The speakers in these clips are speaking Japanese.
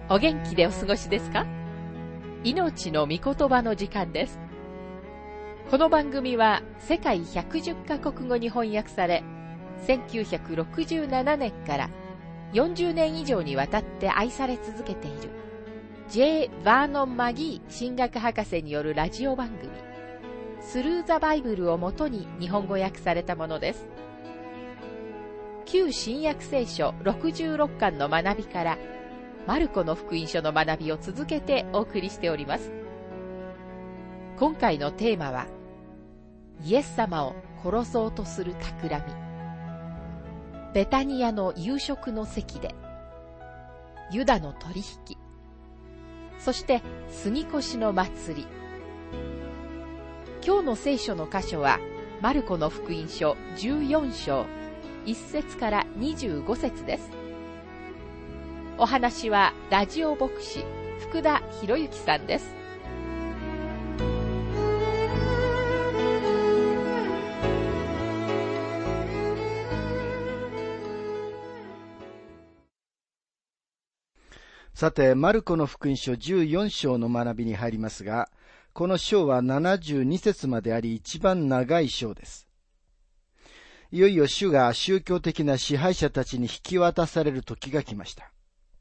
お元気でお過ごしですか？命の御言葉の時間です。この番組は世界110カ国語に翻訳され、1967年から40年以上にわたって愛され続けている J. バーノン・マギー神学博士によるラジオ番組スルー・ザ・バイブルをもとに日本語訳されたものです。旧新約聖書66巻の学びからマルコの福音書の学びを続けてお送りしております。今回のテーマは、イエス様を殺そうとする企み。ベタニアの夕食の席で、ユダの取引、そして杉越の祭り。今日の聖書の箇所は、マルコの福音書14章、1節から25節です。お話はラジオ牧師福田博之さんです。 さて、マルコの福音書14章の学びに入りますが、この章は72節まであり一番長い章です。いよいよ主が宗教的な支配者たちに引き渡される時が来ました。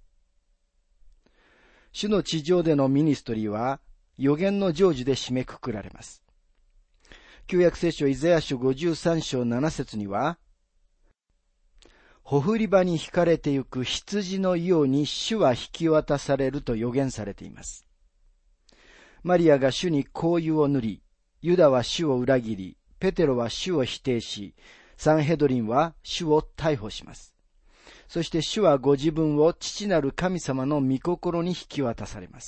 主の地上でのミニストリーは予言の成就で締めくくられます。旧約聖書イザヤ書53章7節には、ほふり場に引かれてゆく羊のように主は引き渡されると予言されています。マリアが主に香油を塗り、ユダは主を裏切り、ペテロは主を否定し、サンヘドリンは主を逮捕します。そして主はご自分を父なる神様の御心に引き渡されます。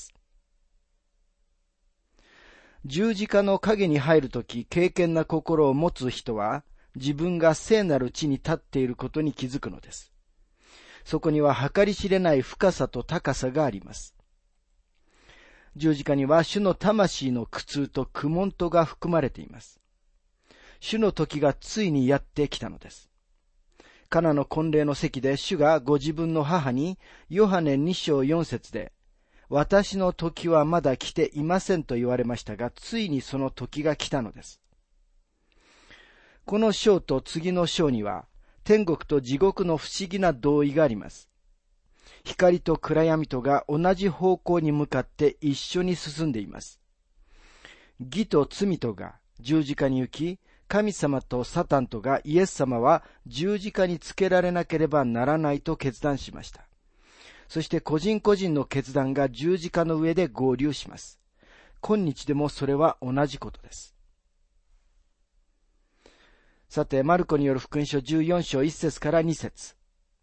十字架の影に入るとき、敬虔な心を持つ人は、自分が聖なる地に立っていることに気づくのです。そこには計り知れない深さと高さがあります。十字架には主の魂の苦痛と苦悶とが含まれています。主の時がついにやってきたのです。カナの婚礼の席で主がご自分の母にヨハネ2章4節で、私の時はまだ来ていませんと言われましたが、ついにその時が来たのです。この章と次の章には、天国と地獄の不思議な同意があります。光と暗闇とが同じ方向に向かって一緒に進んでいます。義と罪とが十字架に行き、神様とサタンとがイエス様は十字架につけられなければならないと決断しました。そして個人個人の決断が十字架の上で合流します。今日でもそれは同じことです。さて、マルコによる福音書14章1節から2節。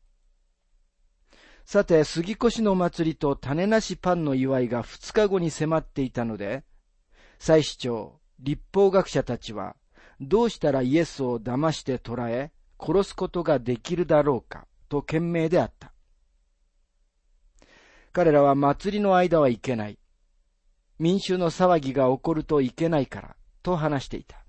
さて、杉越の祭りと種なしパンの祝いが2日後に迫っていたので、祭司長、律法学者たちは、どうしたらイエスを騙して捕らえ、殺すことができるだろうか、と懸命であった。彼らは祭りの間はいけない。民衆の騒ぎが起こるといけないから、と話していた。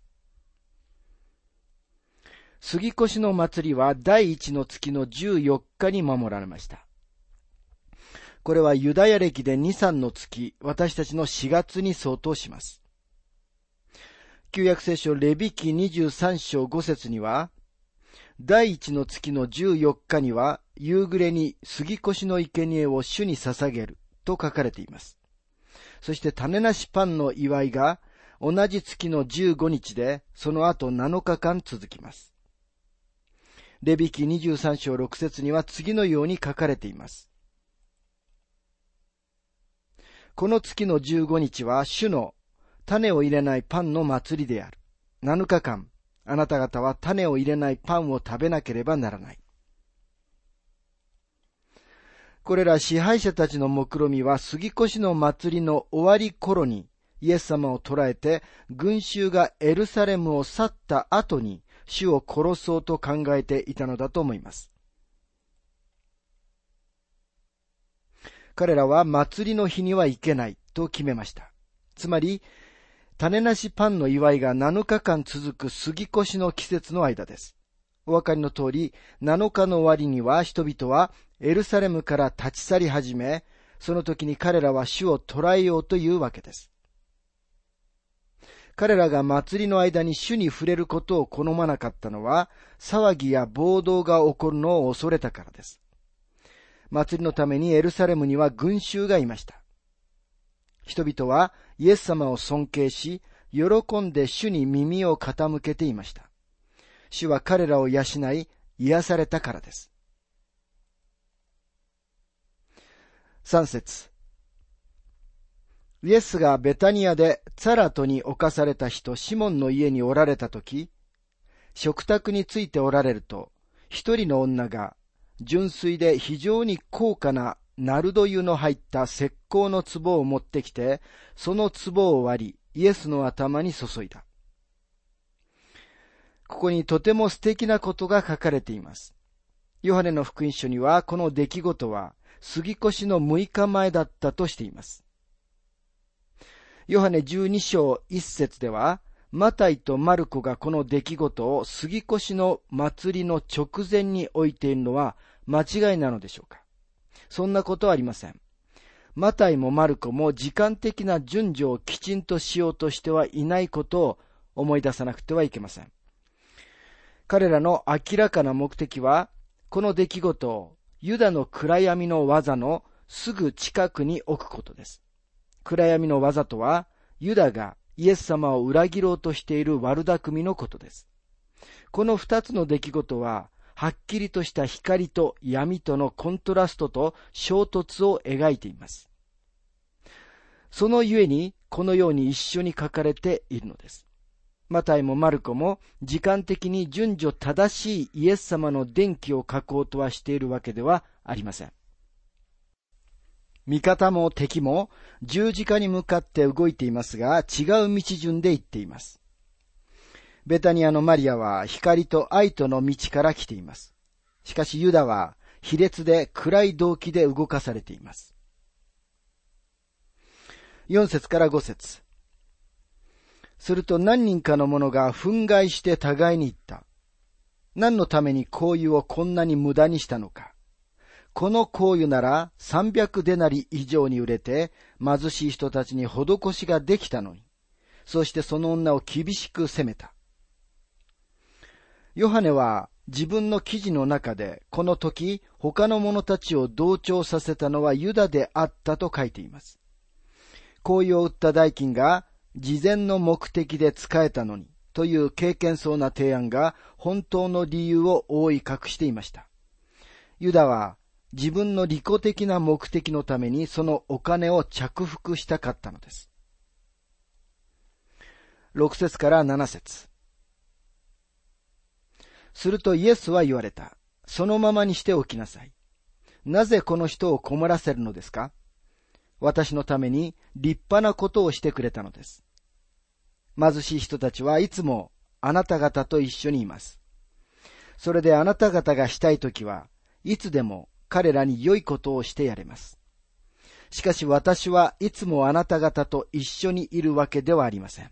杉越の祭りは第一の月の14日に守られました。これはユダヤ歴で2、3の月、私たちの4月に相当します。旧約聖書レビ記23章5節には、第一の月の14日には夕暮れに杉越の生贄を主に捧げると書かれています。そして種なしパンの祝いが同じ月の15日でその後7日間続きます。レビ記23章6節には次のように書かれています。この月の15日は主の種を入れないパンの祭りである。7日間、あなた方は種を入れないパンを食べなければならない。これら支配者たちの目論みは杉越の祭りの終わり頃にイエス様を捕らえて群衆がエルサレムを去った後に主を殺そうと考えていたのだと思います。彼らは祭りの日には行けないと決めました。つまり、種なしパンの祝いが7日間続く杉越の季節の間です。お分かりの通り、7日の終わりには人々はエルサレムから立ち去り始め、 その時に彼らは主を捕らえようというわけです。彼らが祭りの間に主に触れることを好まなかったのは、騒ぎや暴動が起こるのを恐れたからです。祭りのためにエルサレムには群衆がいました。人々はイエス様を尊敬し、喜んで主に耳を傾けていました。主は彼らを養い、癒されたからです。3節。イエスがベタニアでツァラトに侵された人シモンの家におられたとき、食卓についておられると、一人の女が純粋で非常に高価なナルド油の入った石膏の壺を持ってきて、その壺を割り、イエスの頭に注いだ。ここにとても素敵なことが書かれています。ヨハネの福音書にはこの出来事は杉越の6日前だったとしています。ヨハネ12章1節では、マタイとマルコがこの出来事を杉越の祭りの直前に置いているのは間違いなのでしょうか。そんなことはありません。マタイもマルコも時間的な順序をきちんとしようとしてはいないことを思い出さなくてはいけません。彼らの明らかな目的は、この出来事をユダの暗闇の技のすぐ近くに置くことです。暗闇の技とは、ユダがイエス様を裏切ろうとしている悪巧みのことです。この二つの出来事は、はっきりとした光と闇とのコントラストと衝突を描いています。そのゆえに、このように一緒に書かれているのです。マタイもマルコも時間的に順序正しいイエス様の伝記を書こうとはしているわけではありません。味方も敵も十字架に向かって動いていますが、違う道順で行っています。ベタニアのマリアは光と愛との道から来ています。しかしユダは卑劣で暗い動機で動かされています。4節から5節。すると何人かの者が憤慨して互いに言った。何のために香油をこんなに無駄にしたのか。この香油なら300デナリ以上に売れて貧しい人たちに施しができたのに。そしてその女を厳しく責めた。ヨハネは自分の記事の中でこの時他の者たちを同調させたのはユダであったと書いています。香油を売った代金が事前の目的で使えたのにという敬虔そうな提案が本当の理由を覆い隠していました。ユダは自分の利己的な目的のためにそのお金を着服したかったのです。6節から7節。するとイエスは言われた。そのままにしておきなさい。なぜこの人を困らせるのですか？私のために立派なことをしてくれたのです。貧しい人たちはいつもあなた方と一緒にいます。それであなた方がしたいときはいつでも彼らに良いことをしてやれます。しかし私はいつもあなた方と一緒にいるわけではありません。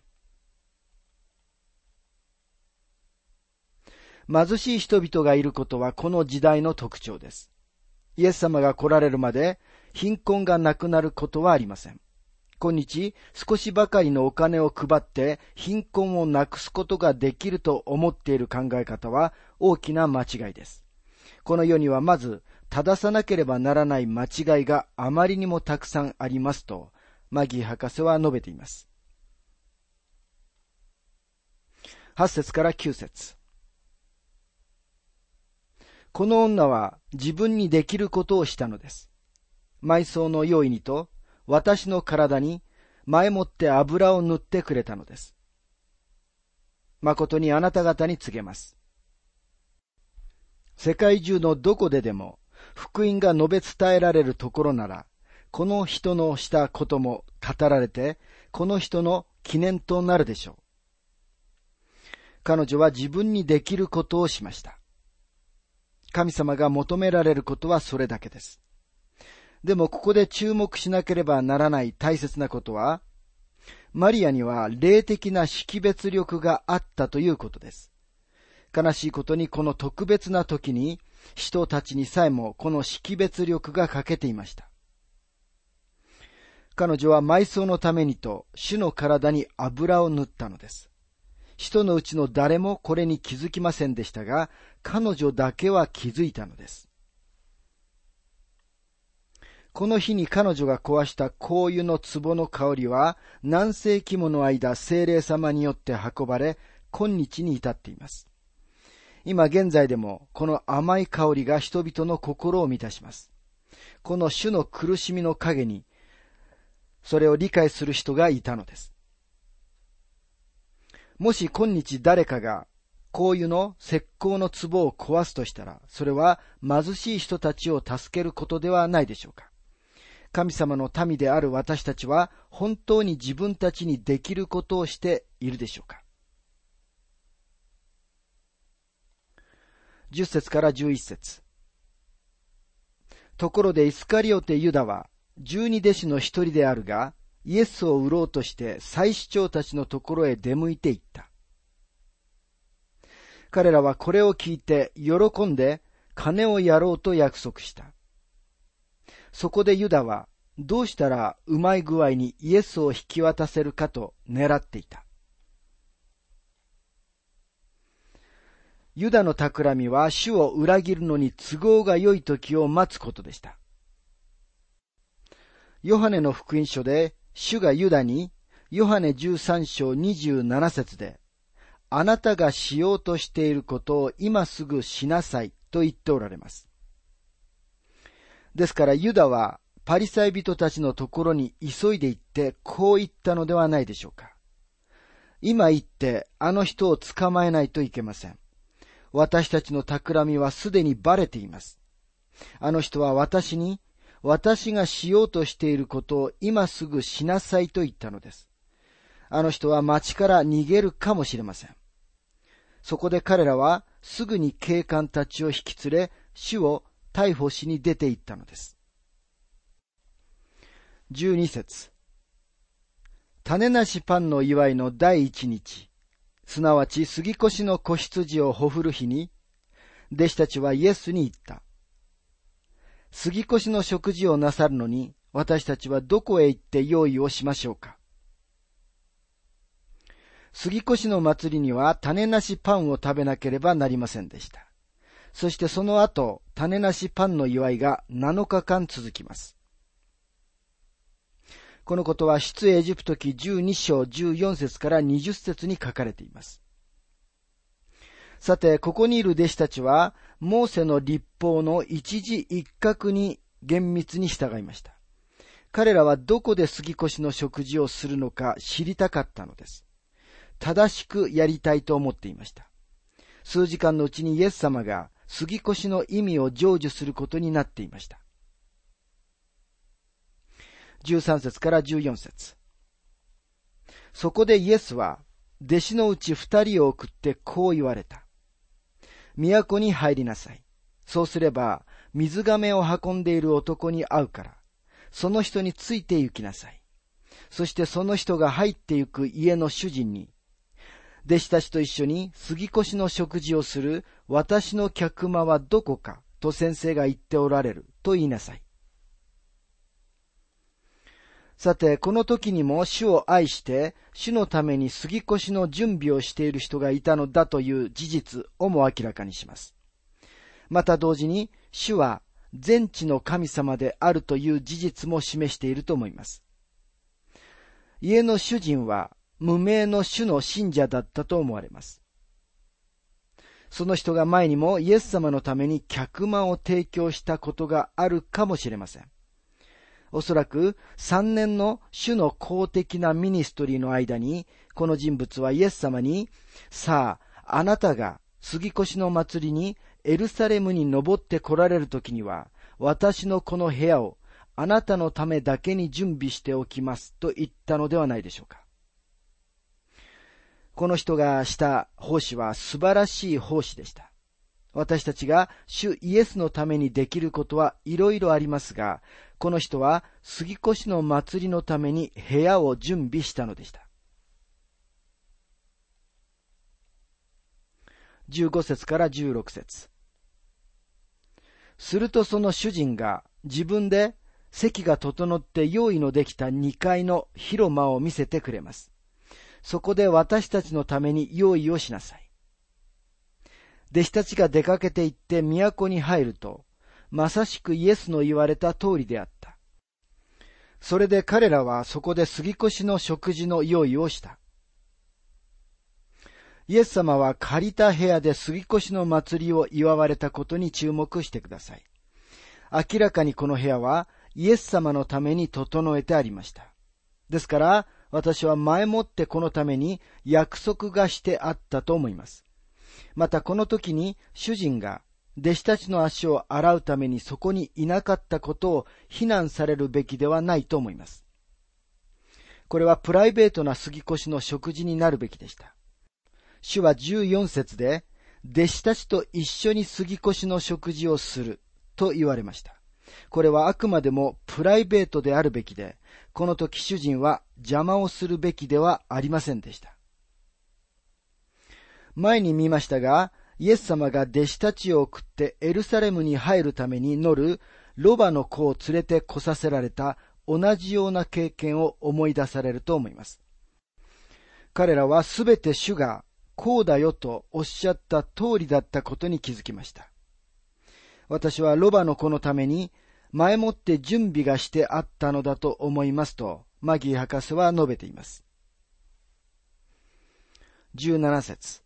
貧しい人々がいることはこの時代の特徴です。イエス様が来られるまで貧困がなくなることはありません。今日少しばかりのお金を配って貧困をなくすことができると思っている考え方は大きな間違いです。この世にはまず正さなければならない間違いがあまりにもたくさんありますとマギー博士は述べています。8節から9節。この女は自分にできることをしたのです。埋葬の用意にと私の体に前もって油を塗ってくれたのです。誠にあなた方に告げます。世界中のどこででも福音が述べ伝えられるところなら、この人のしたことも語られて、この人の記念となるでしょう。彼女は自分にできることをしました。神様が求められることはそれだけです。でもここで注目しなければならない大切なことは、マリアには霊的な識別力があったということです。悲しいことにこの特別な時に人たちにさえもこの識別力が欠けていました。 彼女は埋葬のためにと主の体に油を塗ったのです。人のうちの誰もこれに気づきませんでしたが、彼女だけは気づいたのです。この日に彼女が壊した香油の壺の香りは何世紀もの間聖霊様によって運ばれ、今日に至っています。今現在でもこの甘い香りが人々の心を満たします。この主の苦しみの陰にそれを理解する人がいたのです。もし今日誰かが香油の石膏の壺を壊すとしたら、それは貧しい人たちを助けることではないでしょうか。神様の民である私たちは本当に自分たちにできることをしているでしょうか。10節から11節。ところでイスカリオテユダは12弟子の一人であるが、イエスを売ろうとして祭司長たちのところへ出向いていった。彼らはこれを聞いて喜んで金をやろうと約束した。そこでユダはどうしたらうまい具合にイエスを引き渡せるかと狙っていた。ユダの企みは主を裏切るのに都合が良い時を待つことでした。ヨハネの福音書で主がユダにヨハネ13章27節で、あなたがしようとしていることを今すぐしなさいと言っておられます。ですからユダはパリサイ人たちのところに急いで行ってこう言ったのではないでしょうか。今行ってあの人を捕まえないといけません。私たちの企みはすでにバレています。あの人は私に私がしようとしていることを今すぐしなさいと言ったのです。あの人は町から逃げるかもしれません。そこで彼らはすぐに警官たちを引き連れ、主を逮捕しに出て行ったのです。12節。種なしパンの祝いの第一日、すなわち杉越の子羊をほふる日に、弟子たちはイエスに言った。杉越の食事をなさるのに、私たちはどこへ行って用意をしましょうか。杉越の祭りには種なしパンを食べなければなりませんでした。そしてその後、種なしパンの祝いが7日間続きます。このことは出エジプト記12章14節から20節に書かれています。さて、ここにいる弟子たちは、モーセの律法の一字一画に厳密に従いました。彼らはどこで杉越の食事をするのか知りたかったのです。正しくやりたいと思っていました。数時間のうちにイエス様が杉越の意味を成就することになっていました。13節から14節。そこでイエスは弟子のうち2人を送ってこう言われた。都に入りなさい。そうすれば水亀を運んでいる男に会うから、その人について行きなさい。そしてその人が入って行く家の主人に、弟子たちと一緒に杉越の食事をする私の客間はどこかと先生が言っておられると言いなさい。さて、この時にも主を愛して主のために杉越の準備をしている人がいたのだという事実をも明らかにします。また同時に主は全知の神様であるという事実も示していると思います。家の主人は無名の主の信者だったと思われます。その人が前にもイエス様のために客間を提供したことがあるかもしれません。おそらく3年の主の公的なミニストリーの間に、この人物はイエス様に、さあ、あなたが杉越の祭りにエルサレムに登って来られるときには、私のこの部屋をあなたのためだけに準備しておきますと言ったのではないでしょうか。この人がした奉仕は素晴らしい奉仕でした。私たちが主イエスのためにできることはいろいろありますが、この人は杉越の祭りのために部屋を準備したのでした。15節から16節。するとその主人が自分で席が整って用意のできた2階の広間を見せてくれます。そこで私たちのために用意をしなさい。弟子たちが出かけて行って都に入ると、まさしくイエスの言われた通りであった。それで彼らはそこで杉越の食事の用意をした。イエス様は借りた部屋で杉越の祭りを祝われたことに注目してください。明らかにこの部屋はイエス様のために整えてありました。ですから私は前もってこのために約束がしてあったと思います。またこの時に主人が弟子たちの足を洗うためにそこにいなかったことを非難されるべきではないと思います。これはプライベートな杉越の食事になるべきでした。主は14節で、弟子たちと一緒に杉越の食事をすると言われました。これはあくまでもプライベートであるべきで、この時主人は邪魔をするべきではありませんでした。前に見ましたが、イエス様が弟子たちを送ってエルサレムに入るために乗るロバの子を連れて来させられた同じような経験を思い出されると思います。彼らはすべて主がこうだよとおっしゃった通りだったことに気づきました。私はロバの子のために前もって準備がしてあったのだと思いますと、マギー博士は述べています。17節。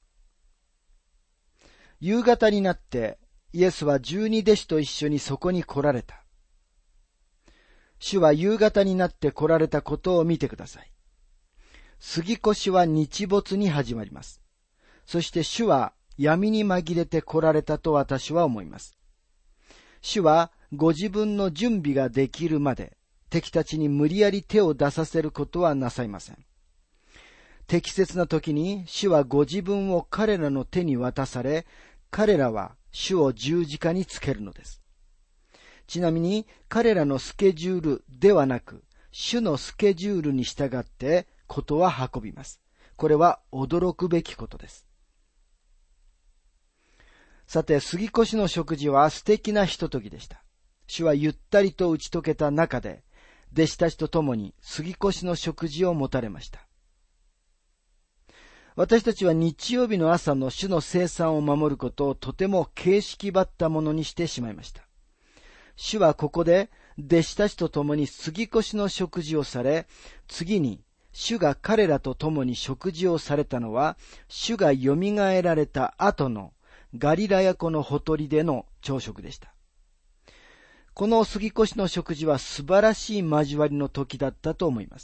夕方になってイエスは12弟子と一緒にそこに来られた。主は夕方になって来られたことを見てください。杉越は日没に始まります。そして主は闇に紛れて来られたと私は思います。主はご自分の準備ができるまで敵たちに無理やり手を出させることはなさいません。適切な時に主はご自分を彼らの手に渡され、彼らは主を十字架につけるのです。ちなみに彼らのスケジュールではなく、主のスケジュールに従ってことは運びます。これは驚くべきことです。さて、杉越の食事は素敵なひとときでした。主はゆったりと打ち解けた中で、弟子たちと共に杉越の食事を持たれました。私たちは日曜日の朝の主の聖餐を守ることをとても形式ばったものにしてしまいました。主はここで弟子たちと共に杉越の食事をされ、次に主が彼らと共に食事をされたのは、主が蘇られた後のガリラヤ湖のほとりでの朝食でした。この杉越の食事は素晴らしい交わりの時だったと思います。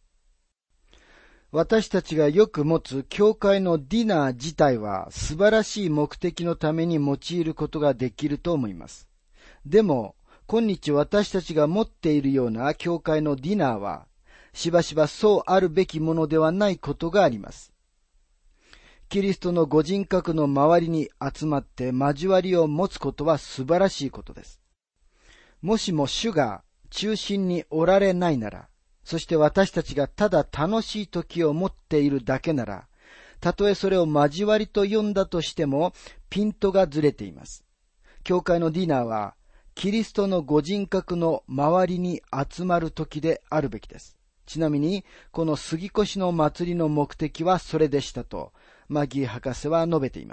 私たちがよく持つ教会のディナー自体は素晴らしい目的のために用いることができると思います。でも、今日私たちが持っているような教会のディナーは、しばしばそうあるべきものではないことがあります。キリストのご人格の周りに集まって交わりを持つことは素晴らしいことです。もしも主が中心におられないなら、そして私たちがただ楽しい時を持っているだけなら、たとえそれを交わりと呼んだとしても、ピントがずれています。教会のディナーは、キリストのご人格の周りに集まる時であるべきです。ちなみに、この杉越の祭りの目的はそれでしたと、マギー博士は述べています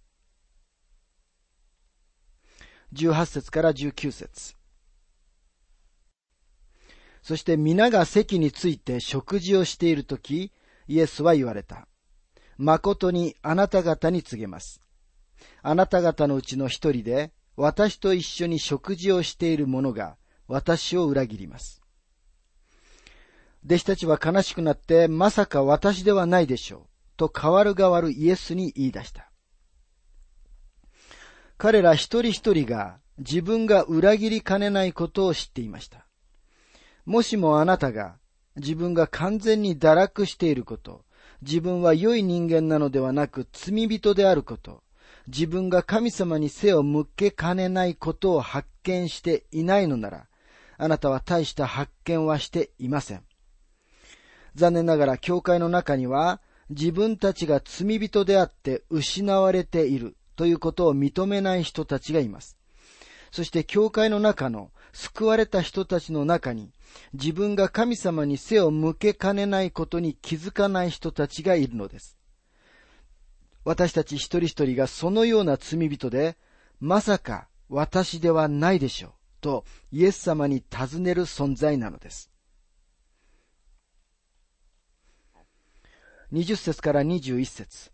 。18節から19節。そして皆が席について食事をしているとき、イエスは言われた。誠にあなた方に告げます。あなた方のうちの一人で、私と一緒に食事をしている者が私を裏切ります。弟子たちは悲しくなって、まさか私ではないでしょう、と代わる代わるイエスに言い出した。彼ら一人一人が自分が裏切りかねないことを知っていました。もしもあなたが自分が完全に堕落していること、自分は良い人間なのではなく罪人であること、自分が神様に背を向けかねないことを発見していないのなら、あなたは大した発見はしていません。残念ながら教会の中には、自分たちが罪人であって失われているということを認めない人たちがいます。 そして教会の中の救われた人たちの中に、自分が神様に背を向けかねないことに気づかない人たちがいるのです。私たち一人一人がそのような罪人で、まさか私ではないでしょう、とイエス様に尋ねる存在なのです。20節から21節。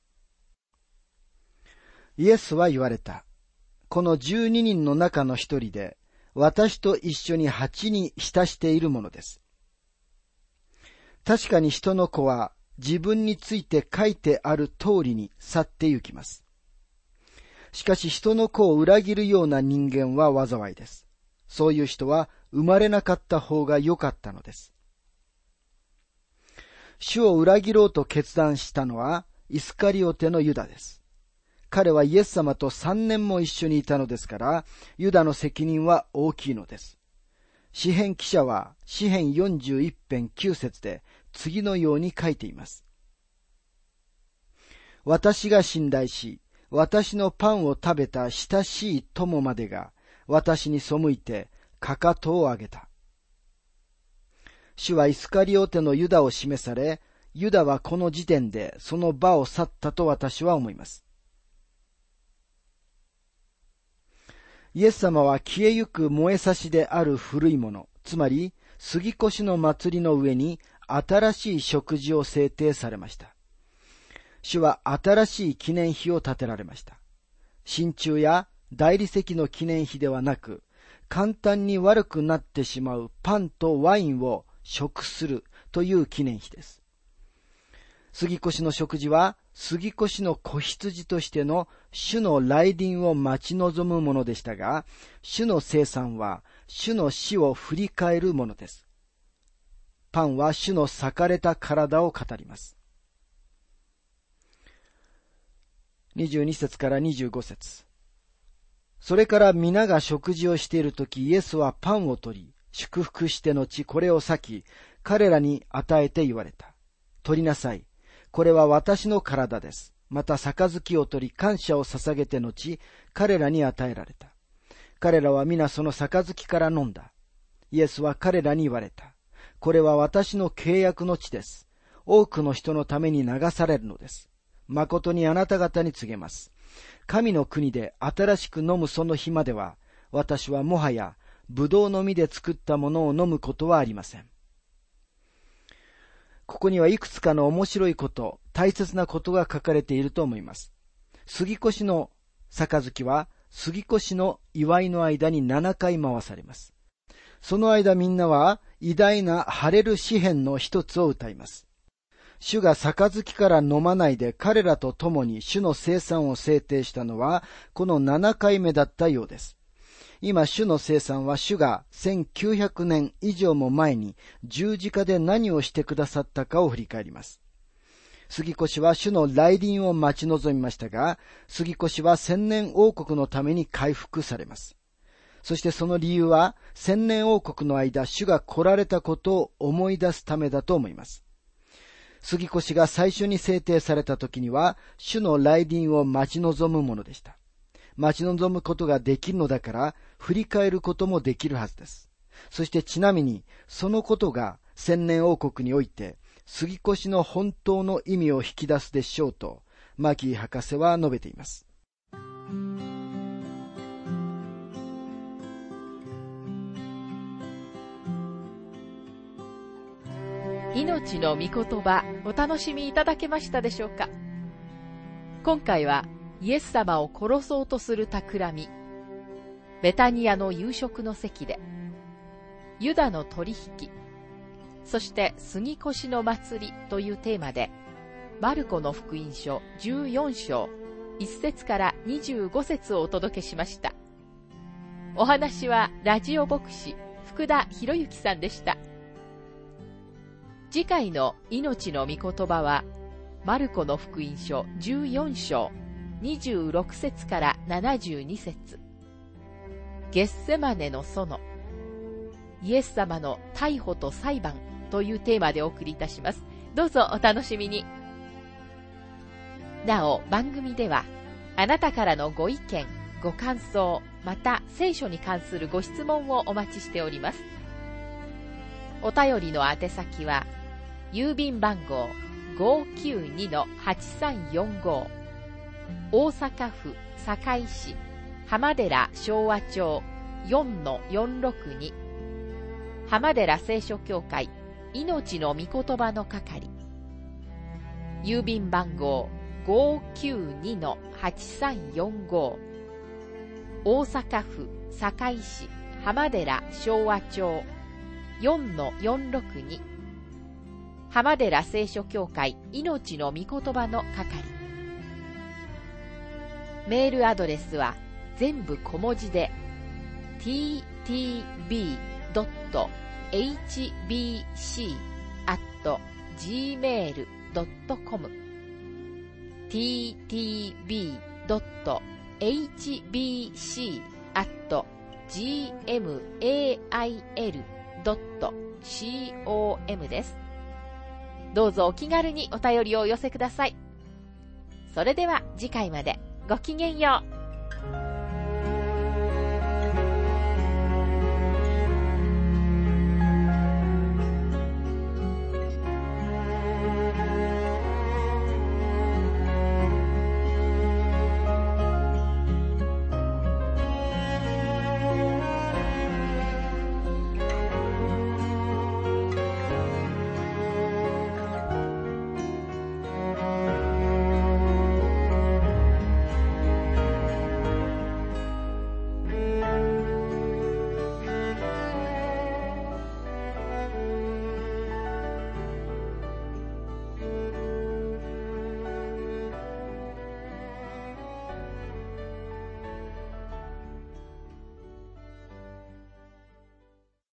イエスは言われた。この12人の中の一人で、私と一緒に鉢に浸しているものです。確かに人の子は自分について書いてある通りに去って行きます。しかし人の子を裏切るような人間は災いです。そういう人は生まれなかった方が良かったのです。主を裏切ろうと決断したのはイスカリオテのユダです。彼はイエス様と3年も一緒にいたのですから、ユダの責任は大きいのです。詩編記者は詩編41編9節で次のように書いています。私が信頼し、私のパンを食べた親しい友までが私に背いてかかとを上げた。主はイスカリオテのユダを示され、ユダはこの時点でその場を去ったと私は思います。イエス様は消えゆく燃えさしである古いもの、つまり杉越の祭りの上に新しい食事を制定されました。主は新しい記念碑を建てられました。真鍮や大理石の記念碑ではなく、簡単に悪くなってしまうパンとワインを食するという記念碑です。杉越の食事は杉越の子羊としての主の来臨を待ち望むものでしたが、主の生産は主の死を振り返るものです。パンは主の裂かれた体を語ります。22節から25節。それから皆が食事をしているとき、イエスはパンを取り、祝福して後、これを裂き、彼らに与えて言われた。取りなさい。これは私の体です。また杯を取り、感謝を捧げて後、彼らに与えられた。彼らは皆その杯から飲んだ。イエスは彼らに言われた。これは私の契約の血です。多くの人のために流されるのです。誠にあなた方に告げます。神の国で新しく飲むその日までは、私はもはやブドウの実で作ったものを飲むことはありません。ここにはいくつかの面白いこと、大切なことが書かれていると思います。杉越の杯は、杉越の祝いの間に7回回されます。その間みんなは偉大なハレル詩編の一つを歌います。主が杯から飲まないで彼らと共に主の生産を制定したのはこの7回目だったようです。今主の生産は主が1900年以上も前に十字架で何をしてくださったかを振り返ります。杉越は主の来臨を待ち望みましたが、杉越は千年王国のために回復されます。そしてその理由は千年王国の間主が来られたことを思い出すためだと思います。杉越が最初に制定された時には主の来臨を待ち望むものでした。待ち望むことができるのだから振り返ることもできるはずです。そしてちなみにそのことが千年王国において杉越の本当の意味を引き出すでしょうとマキー博士は述べています。 命の御言葉、お楽しみいただけましたでしょうか。今回はイエス様を殺そうとする企み、ベタニアの夕食の席で、ユダの取引、そして杉越の祭りというテーマで、マルコの福音書14章1節から25節をお届けしました。お話はラジオ牧師福田博之さんでした。次回の命の御言葉は、マルコの福音書14章26節から72節、ゲッセマネの園、イエス様の逮捕と裁判というテーマでお送りいたします。どうぞお楽しみに。なお、番組ではあなたからのご意見、 ご感想、また聖書に関するご質問をお待ちしております。お便りの宛先は、郵便番号 592-8345 大阪府堺市浜寺昭和町 4-462 浜寺聖書協会命の御言葉の係、郵便番号 592-8345 大阪府堺市浜寺昭和町 4-462 浜寺聖書協会命の御言葉の係。メールアドレスは全部小文字で ttb.hbc@gmail.com ttb.hbc@gmail.com です。どうぞお気軽にお便りをお寄せください。それでは次回までごきげんよう。